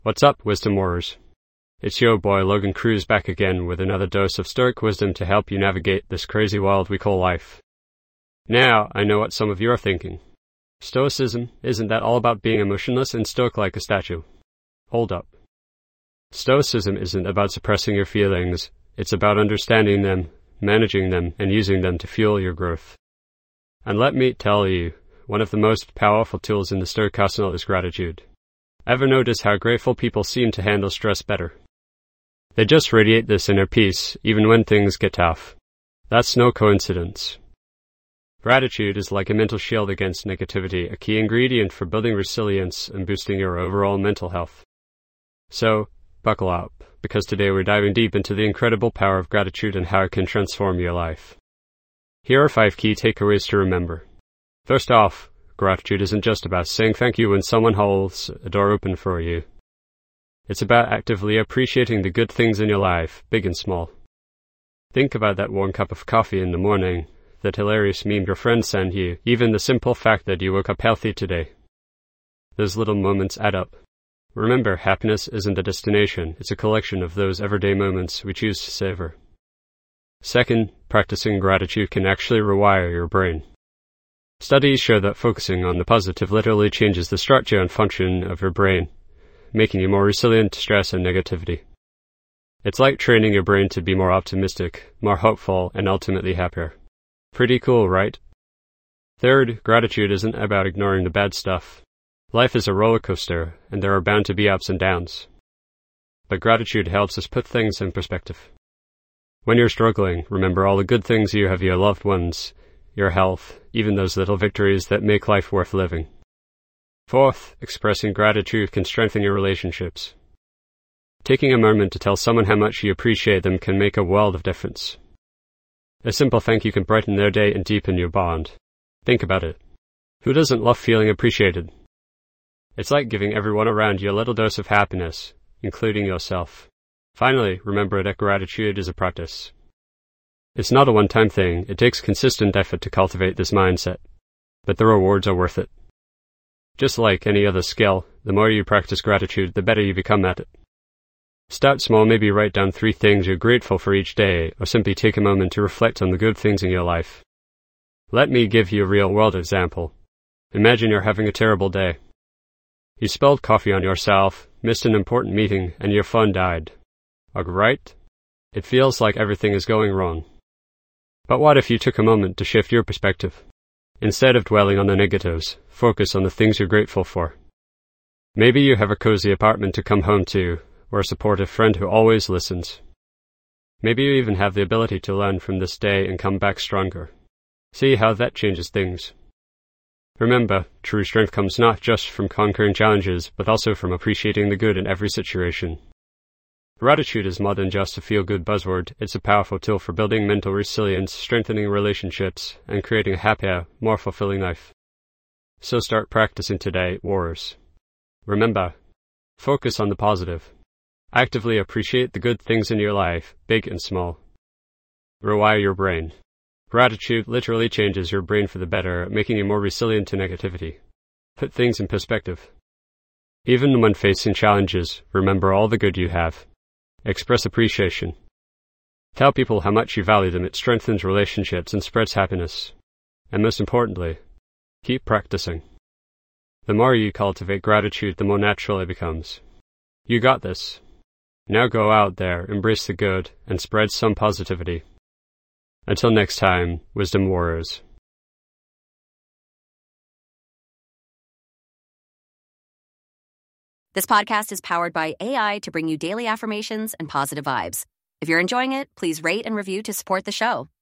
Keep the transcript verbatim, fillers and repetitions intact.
What's up, Wisdom Warriors? It's your boy Logan Cruz back again with another dose of stoic wisdom to help you navigate this crazy world we call life. Now, I know what some of you are thinking. Stoicism, isn't that all about being emotionless and stoic like a statue? Hold up. Stoicism isn't about suppressing your feelings, it's about understanding them, managing them, and using them to fuel your growth. And let me tell you, one of the most powerful tools in the Stoic arsenal is gratitude. Ever notice how grateful people seem to handle stress better? They just radiate this inner peace, even when things get tough. That's no coincidence. Gratitude is like a mental shield against negativity, a key ingredient for building resilience and boosting your overall mental health. So, buckle up, because today we're diving deep into the incredible power of gratitude and how it can transform your life. Here are five key takeaways to remember. First off, gratitude isn't just about saying thank you when someone holds a door open for you. It's about actively appreciating the good things in your life, big and small. Think about that warm cup of coffee in the morning, that hilarious meme your friends send you, even the simple fact that you woke up healthy today. Those little moments add up. Remember, happiness isn't a destination, it's a collection of those everyday moments we choose to savor. Second, practicing gratitude can actually rewire your brain. Studies show that focusing on the positive literally changes the structure and function of your brain, making you more resilient to stress and negativity. It's like training your brain to be more optimistic, more hopeful, and ultimately happier. Pretty cool, right? Third, gratitude isn't about ignoring the bad stuff. Life is a roller coaster, and there are bound to be ups and downs. But gratitude helps us put things in perspective. When you're struggling, remember all the good things you have, your loved ones, your health, even those little victories that make life worth living. Fourth, expressing gratitude can strengthen your relationships. Taking a moment to tell someone how much you appreciate them can make a world of difference. A simple thank you can brighten their day and deepen your bond. Think about it. Who doesn't love feeling appreciated? It's like giving everyone around you a little dose of happiness, including yourself. Finally, remember that gratitude is a practice. It's not a one-time thing, it takes consistent effort to cultivate this mindset. But the rewards are worth it. Just like any other skill, the more you practice gratitude, the better you become at it. Start small, maybe write down three things you're grateful for each day, or simply take a moment to reflect on the good things in your life. Let me give you a real-world example. Imagine you're having a terrible day. You spilled coffee on yourself, missed an important meeting, and your phone died. Alright? It feels like everything is going wrong. But what if you took a moment to shift your perspective? Instead of dwelling on the negatives, focus on the things you're grateful for. Maybe you have a cozy apartment to come home to, or a supportive friend who always listens. Maybe you even have the ability to learn from this day and come back stronger. See how that changes things. Remember, true strength comes not just from conquering challenges, but also from appreciating the good in every situation. Gratitude is more than just a feel-good buzzword, it's a powerful tool for building mental resilience, strengthening relationships, and creating a happier, more fulfilling life. So start practicing today, warriors. Remember, focus on the positive. Actively appreciate the good things in your life, big and small. Rewire your brain. Gratitude literally changes your brain for the better, making you more resilient to negativity. Put things in perspective. Even when facing challenges, remember all the good you have. Express appreciation. Tell people how much you value them. It strengthens relationships and spreads happiness. And most importantly, keep practicing. The more you cultivate gratitude, the more natural it becomes. You got this. Now go out there, embrace the good, and spread some positivity. Until next time, Wisdom Warriors. This podcast is powered by A I to bring you daily affirmations and positive vibes. If you're enjoying it, please rate and review to support the show.